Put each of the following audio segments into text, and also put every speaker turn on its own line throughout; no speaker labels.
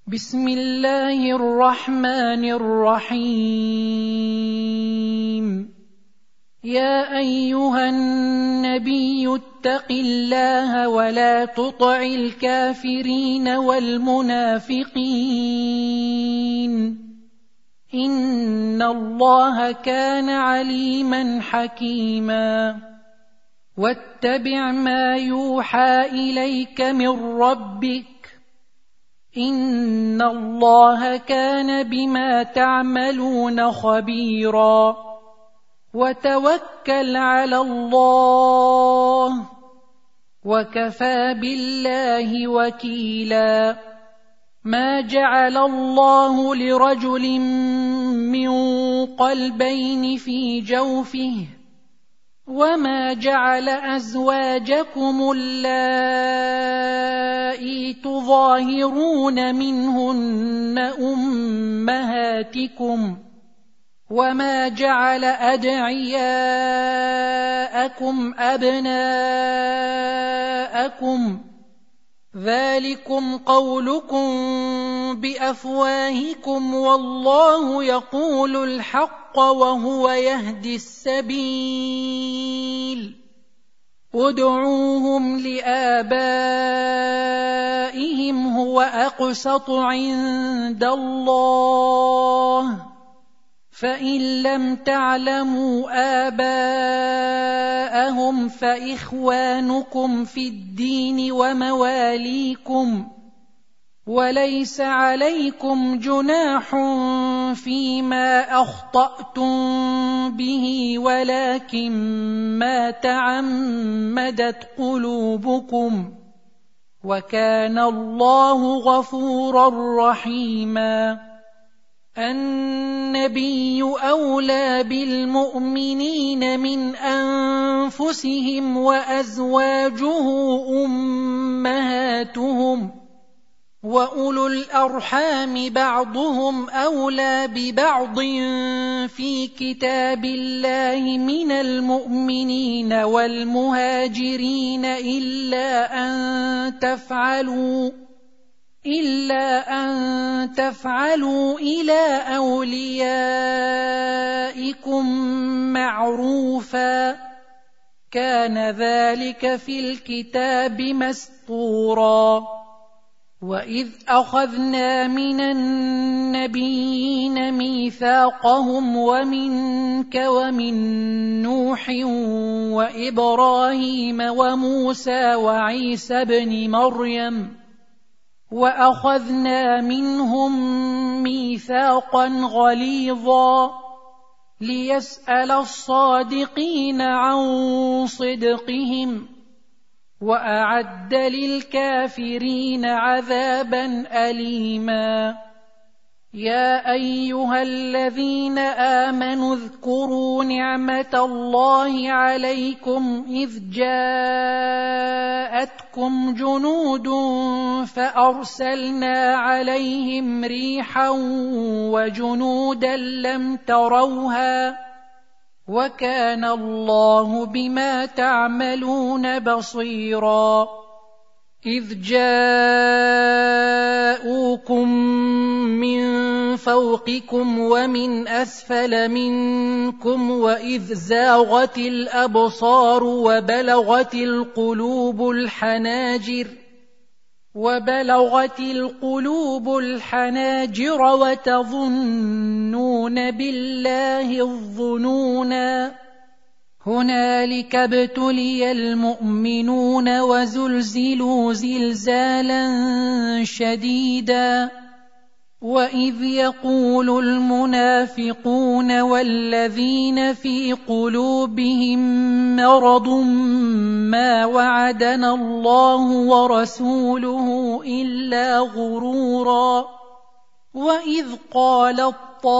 بسم الله الرحمن الرحيم. يا أيها النبي اتق الله ولا تطع الكافرين والمنافقين، إن الله كان عليما حكيما. واتبع ما يوحى إليك من ربك، إن الله كان بما تعملون خبيرا. وتوكل على الله، وكفى بالله وكيلا. ما جعل الله لرجل من قلبين في جوفه، وما جعل أزواجكم اللائي تظاهرون منهن أمهاتكم، وما جعل أدعياءكم أبناءكم، ذلكم قولكم بأفواهكم والله يقول الحق وهو يهدي السبيل. ادعوهم لآبائهم هو أقسط عند الله، فإن لم تعلموا آباءهم فإخوانكم في الدين ومواليكم، وليس عليكم جناح فيما أخطأتم به ولكن ما تعمدت قلوبكم، وكان الله غفورا رحيما. النبي أولى بالمؤمنين من أنفسهم وأزواجه أمهاتهم، وأولو الأرحام بعضهم أولى ببعض في كتاب الله من المؤمنين والمهاجرين إلا أن تفعلوا إلى أوليائكم معروفا، كان ذلك في الكتاب مسطورا. وإذ أخذنا من النبيين ميثاقهم ومنك ومن نوح وإبراهيم وموسى وعيسى ابن مريم، وأخذنا منهم ميثاقا غليظا، ليسأل الصادقين عن صدقهم، وأعد للكافرين عذابا أليما. يا أيها الذين آمنوا اذكروا نعمة الله عليكم إذ جاءتكم جنود فأرسلنا عليهم ريحا وجنودا لم تروها، وكان الله بما تعملون بصيرا. إذ جاءوكم من فوقكم ومن أسفل منكم وإذ زاغت الأبصار وبلغت القلوب الحناجر وتظنون بالله الظنونا. هنالك ابتلي المؤمنون وزلزلوا زلزالا شديدا. وإذ يقول المنافقون والذين في قلوبهم مرض ما وعدنا الله ورسوله إلا غرورا. وإذ قالت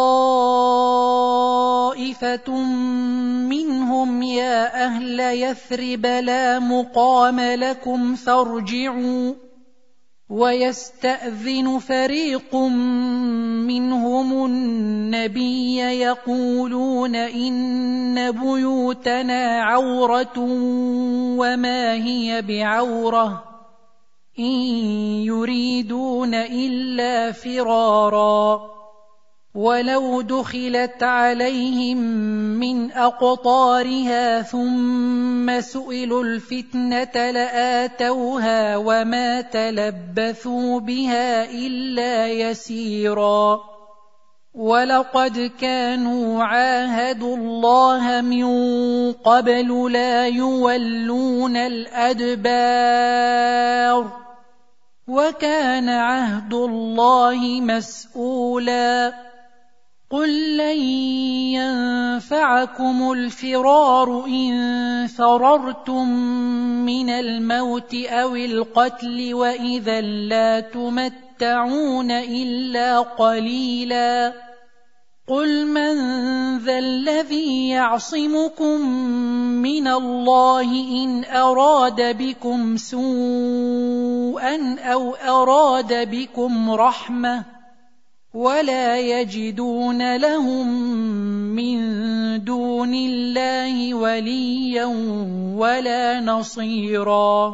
طائفة منهم يا أهل يثرب لا مقام لكم فارجعوا، ويستأذن فريق منهم النبي يقولون إن بيوتنا عورة وما هي بعورة إن يريدون يولون إلا فرارا ولو دخلت عليهم من أقطارها ثم سئلوا الفتنة لآتوها وما تلبثوا بها إلا يسيرا ولقد كانوا عاهدوا الله من قبل لا يولون الأدبار وكان عهد الله مسؤولا قل لن ينفعكم الفرار إن فررتم من الموت أو القتل وإذا لا تمتعون إلا قليلا قل من ذا الذي يعصمكم من الله إن أراد بكم سوءا أو أراد بكم رحمة ولا يجدون لهم من دون الله وليا ولا نصيرا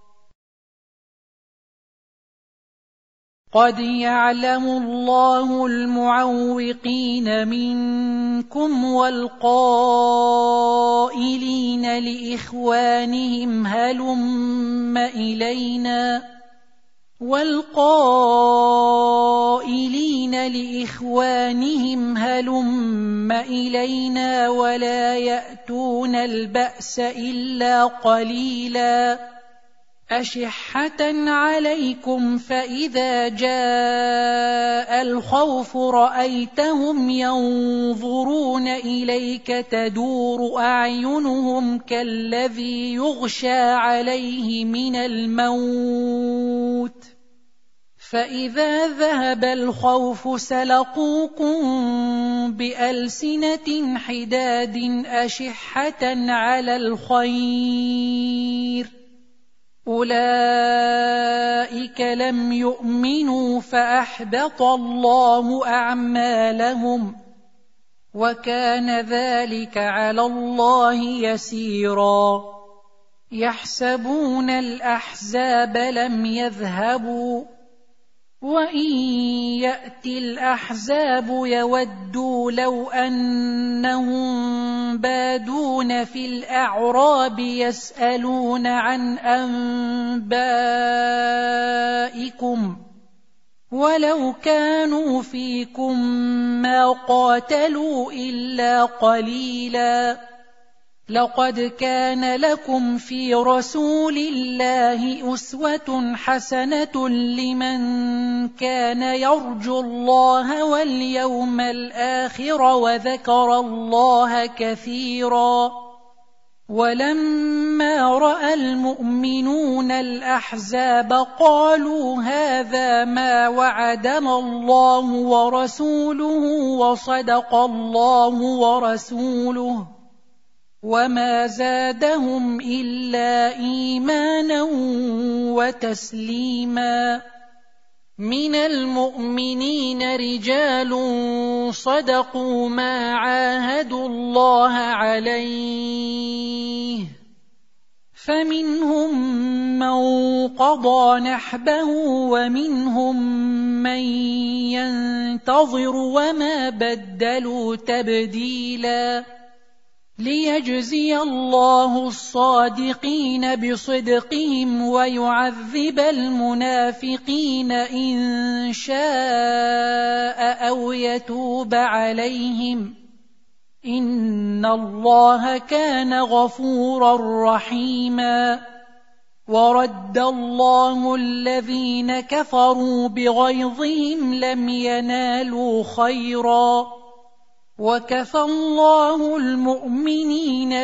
قد يعلم الله المعوقين منكم والقائلين لإخوانهم هلم إلينا ولا يأتون البأس إلا قليلا أشحة عليكم فإذا جاء الخوف رأيتهم ينظرون إليك تدور أعينهم كالذي يغشى عليه من الموت فإذا ذهب الخوف سلقوكم بألسنة حداد أشحة على الخير أولئك لم يؤمنوا فأحبط الله أعمالهم وكان ذلك على الله يسيرا يحسبون الأحزاب لم يذهبوا وإن يأتي الأحزاب يودوا لو أنهم بادون في الأعراب يسألون عن أنبائكم ولو كانوا فيكم ما قاتلوا إلا قليلا لقد كان لكم في رسول الله أسوة حسنة لمن كان يرجو الله واليوم الآخر وذكر الله كثيرا ولما رأى المؤمنون الأحزاب قالوا هذا ما وعدنا الله ورسوله وصدق الله ورسوله وما زادهم إلا إيمانا وتسليما من المؤمنين رجال صدقوا ما عاهدوا الله عليه فمنهم من قضى نحبه ومنهم من ينتظر وما بدلوا تبديلا ليجزي الله الصادقين بصدقهم ويعذب المنافقين إن شاء أو يتوب عليهم إن الله كان غفورا رحيما ورد الله الذين كفروا بغيظهم لم ينالوا خيرا وكفى الله المؤمنين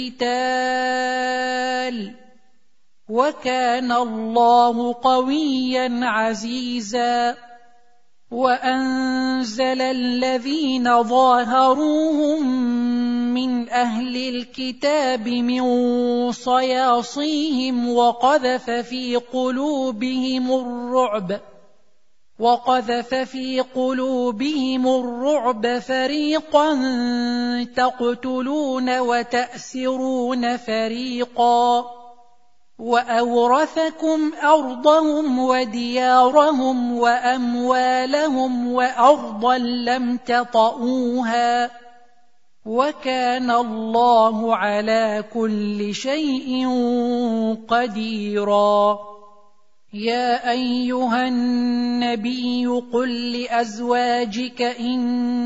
القتال وكان الله قويا عزيزا وأنزل الذين ظاهروهم من أهل الكتاب من صياصيهم وقذف في قلوبهم الرعب فريقا تقتلون وتأسرون فريقا وأورثكم أرضهم وديارهم وأموالهم وأرضا لم تطئوها وكان الله على كل شيء قديرا. يا أيها النبي قل لأزواجك إن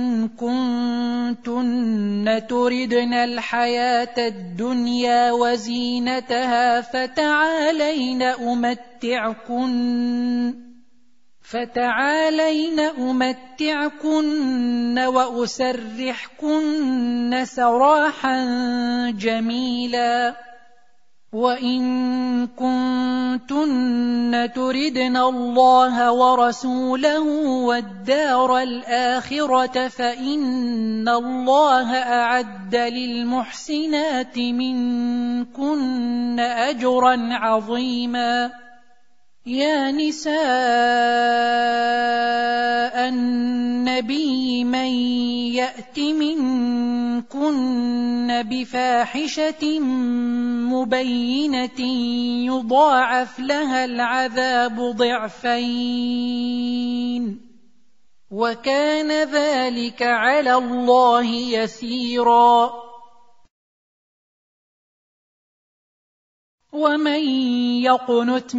كنتن تردن الحياة الدنيا وزينتها فتعالين أمتعكن وأسرحكن سراحا جميلا. وإن كنتن تردن الله ورسوله والدار الآخرة فإن الله أعد للمحسنات منكن أجرا عظيما. يا نساء النبي من يأت منكن بفاحشة مبينة يضاعف لها العذاب ضعفين وكان ذلك على الله يسيرا. ومن يقنت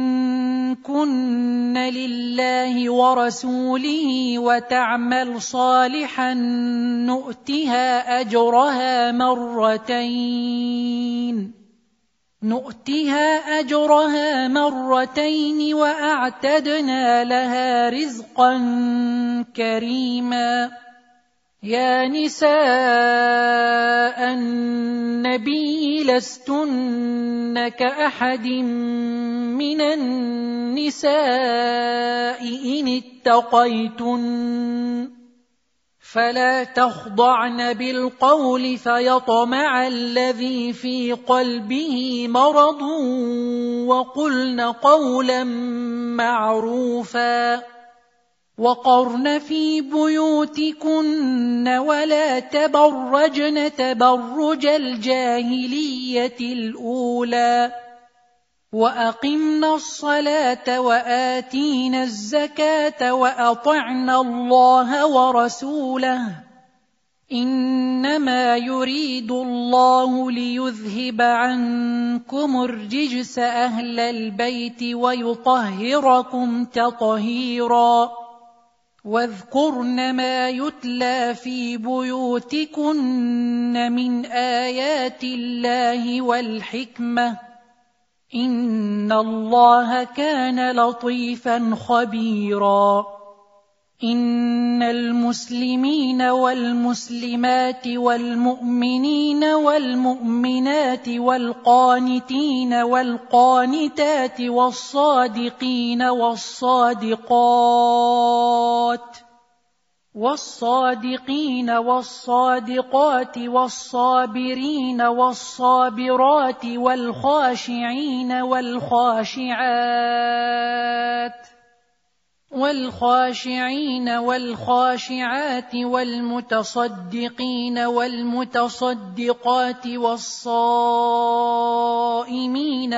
منكن لله ورسوله وتعمل صالحا نؤتها أجرها مرتين وأعتدنا لها رزقا كريما. يا نساء النبي لستن كأحد من النساء إن اتقيتن فلا تخضعن بالقول فيطمع الذي في قلبه مرض وقلن قولا معروفا. وقرن في بيوتكن ولا تبرجن تبرج الجاهلية الأولى وأقمنا الصلاة وآتينا الزكاة وأطعنا الله ورسوله إنما يريد الله ليذهب عنكم الرجس أهل البيت ويطهركم تطهيرا. واذكرن ما يتلى في بيوتكن من آيات الله والحكمة إن الله كان لطيفا خبيرا. إن المسلمين والمسلمات والمؤمنين والمؤمنات والقانتين والقانتات والصادقين والصادقات والصابرين والصابرات والخاشعين والخاشعات والمتصدقين والمتصدقات والصائمين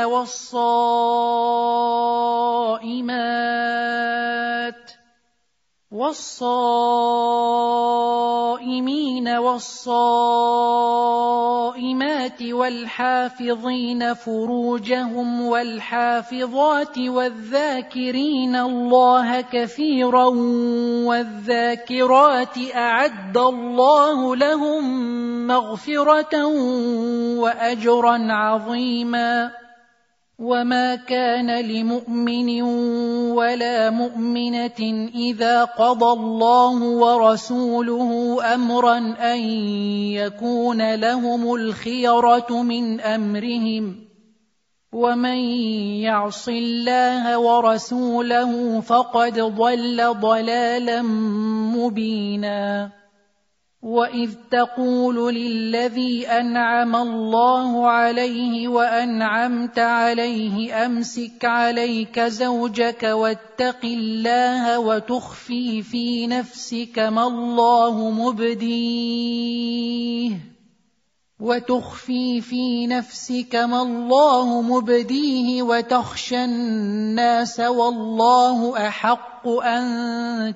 والصائمات والحافظين فروجهم والحافظات والذاكرين الله كثيرا والذاكرات أعد الله لهم مغفرة وأجرا عظيما. وما كان لمؤمن ولا مؤمنة إذا قضى الله ورسوله أمرا أن يكون لهم الخيرة من أمرهم ومن يعص الله ورسوله فقد ضل ضلالا مبينا. وإذ تقول للذي أنعم الله عليه وأنعمت عليه أمسك عليك زوجك واتق الله وتخفي في نفسك ما الله مبديه وتخفي في نفسك ما الله مبديه وتخشى الناس والله أحق أن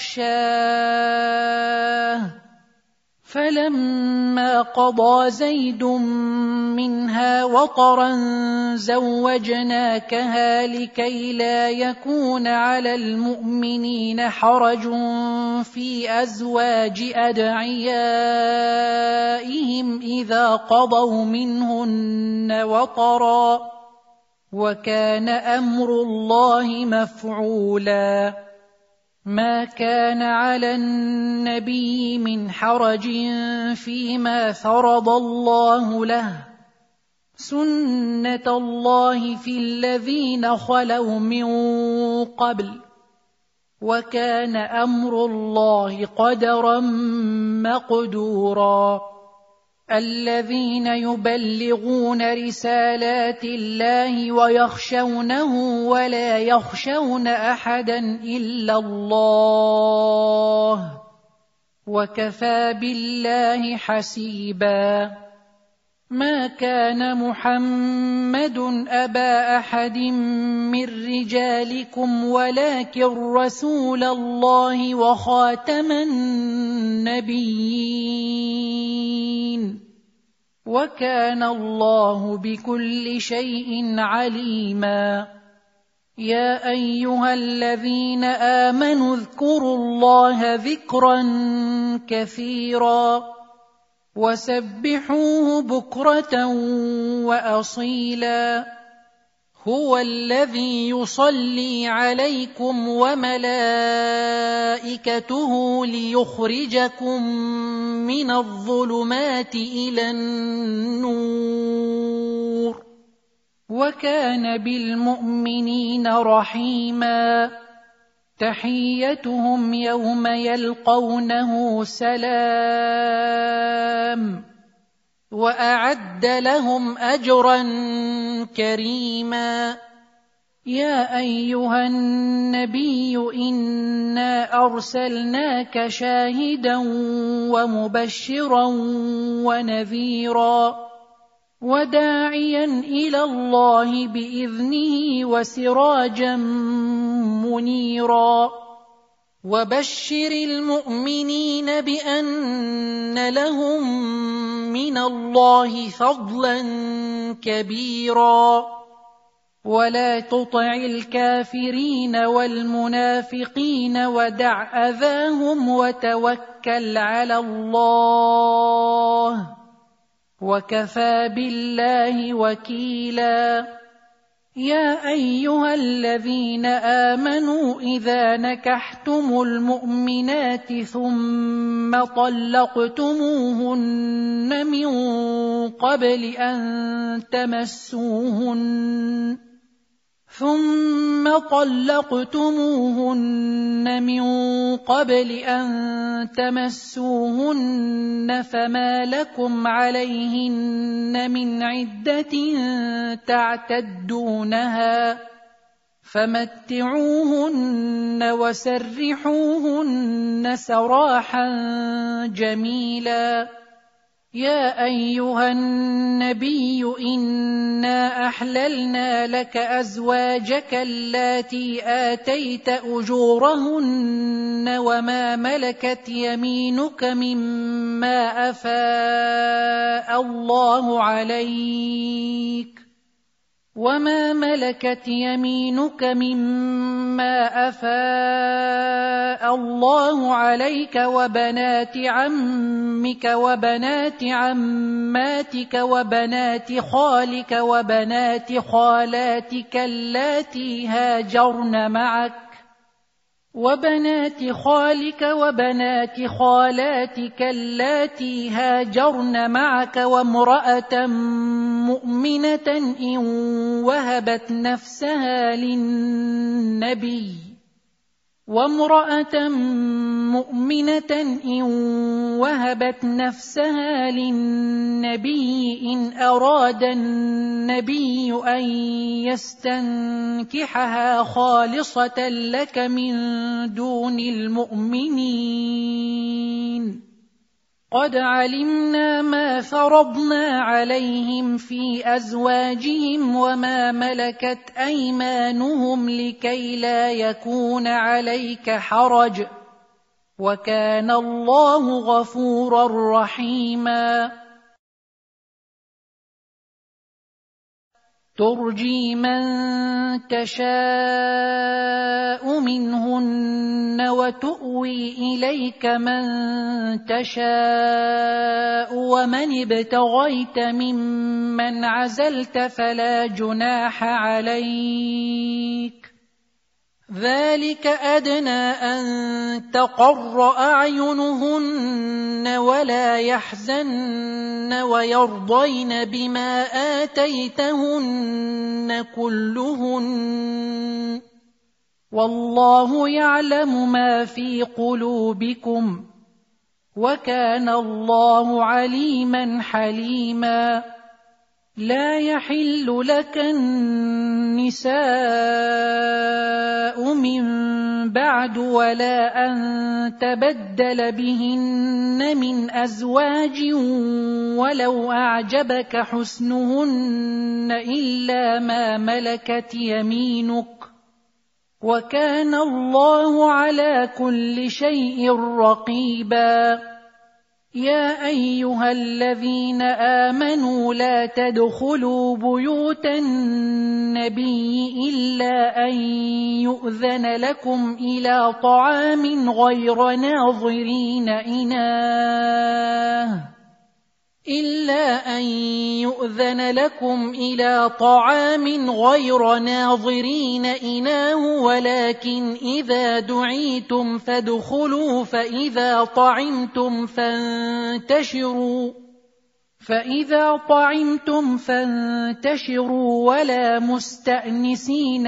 تخشاه. فلما قضى زيد منها وطرا زوجناكها لكي لا يكون على المؤمنين حرج في أزواج أدعيائهم إذا قضوا منهن وطرا، وكان أمر الله مفعولا. ما كان على النبي من حرج فيما فرض الله له، سنة الله في الذين خلوا من قبل، وكان أمر الله قدرا مقدورا. الذين يبلغون رسالات الله ويخشونه ولا يخشون أحدا إلا الله، وكفى بالله حسيبا. ما كان محمد أبا أحد من رجالكم ولكن رسول الله وخاتم النبيين، وكان الله بكل شيء عليما. يا أيها الذين آمنوا اذكروا الله ذكرا كثيرا وسبحوه بكرة وأصيلا. هو الذي يصلي عليكم وملائكته ليخرجكم من الظلمات إلى النور، وكان بالمؤمنين رحيما. تحيتهم يوم يلقونه سلام، وأعد لهم أجرا كريما. يا أيها النبي إنا أرسلناك شاهدا ومبشرا ونذيرا وداعيا إلى الله بإذنه وسراجا منيرا. وبشر المؤمنين بأن لهم من الله فضلا كبيرا. ولا تطع الكافرين والمنافقين ودع أذاهم وتوكل على الله، وكفى بالله وكيلا. يا أيها الذين آمنوا إذا نكحتم المؤمنات ثم طلقتموهن من قبل أن تمسوهن فما لكم عليهن من عدة تعتدونها، فمتعوهن وسرحوهن سراحا جميلا. يا أيها النبي إنا أحللنا لك أزواجك اللاتي آتيت أجورهن وما ملكت يمينك مما أفاء الله عليك وبنات عمك وبنات عماتك وبنات خالك وبنات خالاتك اللاتي هاجرن معك وامرأة مؤمنة إن وهبت نفسها للنبي إن أراد النبي أن يستنكحها خالصة لك من دون المؤمنين. قد علمنا ما فرضنا عليهم في أزواجهم وما ملكت أيمانهم لكي لا يكون عليك حرج وكان الله غفورا رحيما ترجي من تشاء منهن وتؤوي إليك من تشاء ومن ابتغيت ممن عزلت فلا جناح عليك ذلك أدنى أن تقر أعينهن ولا يحزن ويرضين بما آتيتهن كلهن والله يعلم ما في قلوبكم وكان الله عليما حليما لا يحل لك النساء من بعد ولا أن تبدل بهن من أزواج ولو أعجبك حسنهن إلا ما ملكت يمينك وكان الله على كل شيء رقيبا يا أيها الذين آمنوا لا تدخلوا بيوت النبي إلا أن يؤذن لكم إلى طعام غير ناظرين إناه ولكن إذا دعيتم فادخلوا فإذا طعمتم فانتشروا ولا مستأنسين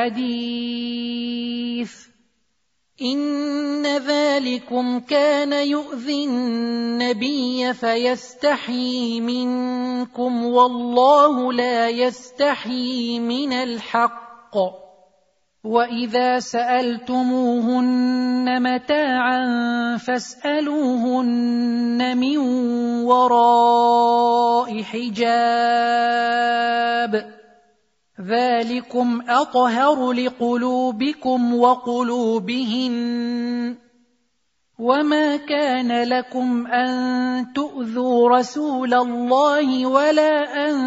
لحديث إن ذلكم كان يؤذي النبي فيستحيي منكم والله لا يستحيي من الحق وإذا سألتموهن متاعا فاسألوهن من وراء حجاب ذلكم أطهر لقلوبكم وقلوبهن وما كان لكم أن تؤذوا رسول الله ولا أن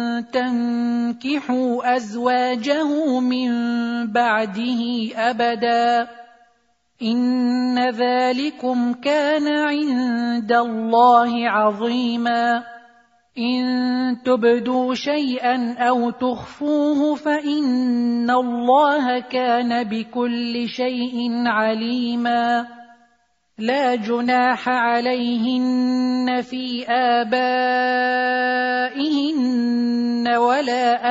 تنكحوا أزواجه من بعده أبدا إن ذلكم كان عند الله عظيما إن تبدوا شيئا أو تخفوه فإن الله كان بكل شيء عليما لا جناح عليهن في آبائهن ولا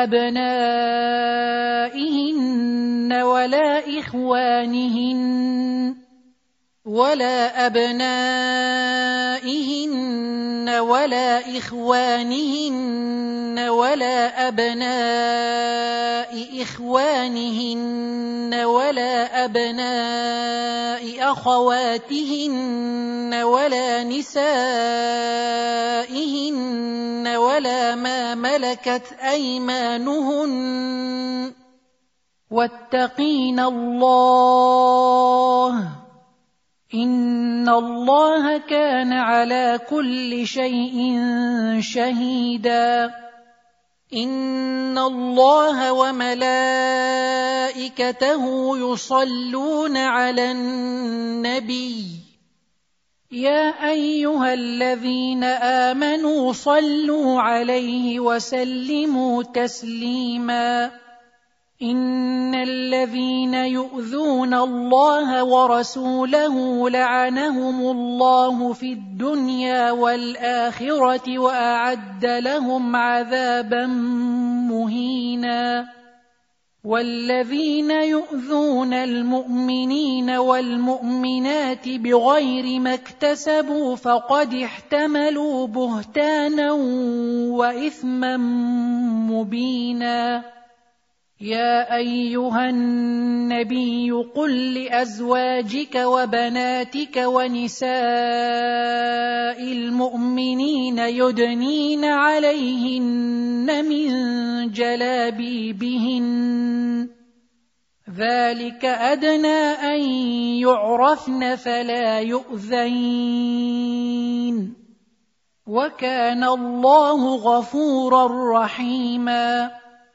أبنائهن ولا إخوانهن ولا أبناء إخوانهن ولا أبناء أخواتهن ولا نسائهن ولا ما ملكت أيمانهن واتقين الله إن الله كان على كل شيء شهيدا إن الله وملائكته يصلون على النبي يا أيها الذين آمنوا صلوا عليه وسلموا تسليما إن الذين يؤذون الله ورسوله لعنهم الله في الدنيا والآخرة وأعد لهم عذابا مهينا والذين يؤذون المؤمنين والمؤمنات بغير ما اكتسبوا فقد احتملوا بهتانا وإثما مبينا يا أيها النبي قل لأزواجك وبناتك ونساء المؤمنين يدنين عليهن من جلابيبهن ذلك أدنى أن يعرفن فلا يؤذين وكان الله غفورا رحيما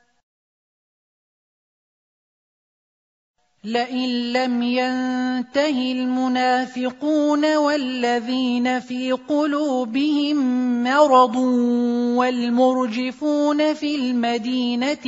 لئن لم ينته المنافقون والذين في قلوبهم مرض والمرجفون في المدينة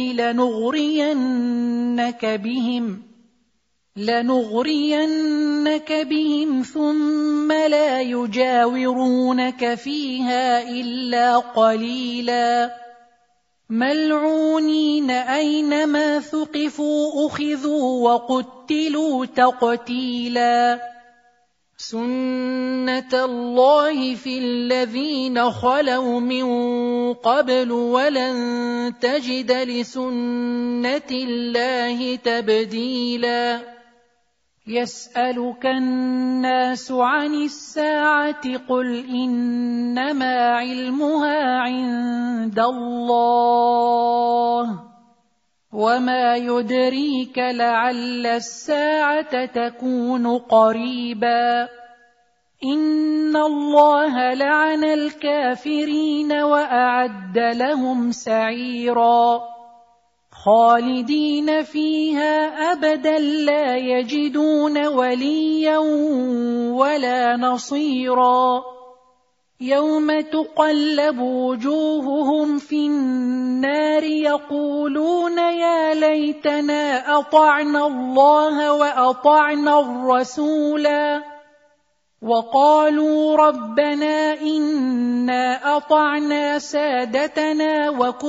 لنغرينك بهم ثم لا يجاورونك فيها إلا قليلا ملعونين أينما ثقفوا أخذوا وقتلوا تقتيلا سنة الله في الذين خلوا من قبل ولن تجد لسنة الله تبديلا يسألك الناس عن الساعة قل إنما علمها عند الله وما يدريك لعل الساعة تكون قريبا إن الله لعن الكافرين وأعد لهم سعيرا خالدين فيها أبدا لا يجدون وليا ولا نصيرا يوم تقلب وجوههم في النار يقولون يا ليتنا أطعنا الله وأطعنا الرسولا وقالوا ربنا إنا أطعنا سادتنا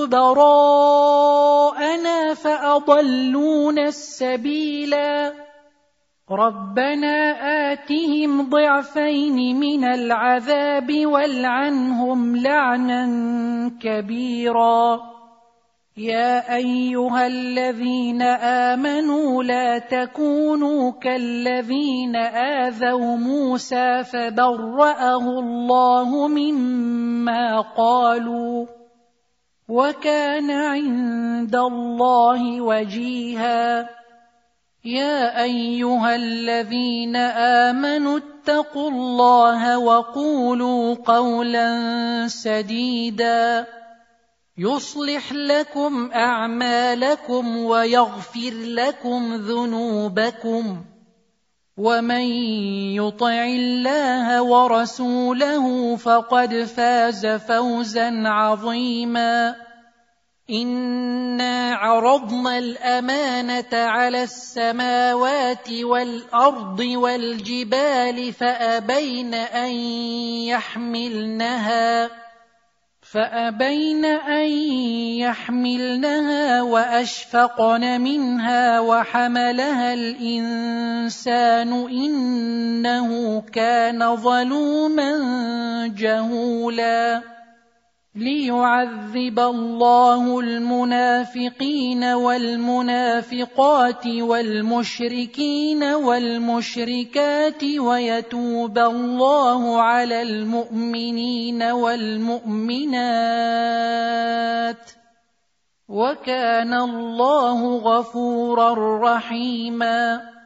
وكبراءنا فأضلونا السبيلا ربنا آتهم ضعفين من العذاب والعنهم لعنا كبيرا يا أيها الذين آمنوا لا تكونوا كالذين آذوا موسى فبرأه الله مما قالوا وكان عند الله وجيها يا أيها الذين آمنوا اتقوا الله وقولوا قولا سديدا يصلح لكم أعمالكم ويغفر لكم ذنوبكم ومن يطع الله ورسوله فقد فاز فوزا عظيما إنا عرضنا الأمانة على السماوات والأرض والجبال فأبين أن يحملنها وأشفقن منها وحملها الإنسان إنه كان ظلوما جهولا ليعذب الله المنافقين والمنافقات والمشركين والمشركات ويتوب الله على المؤمنين والمؤمنات وكان الله غفورا رحيما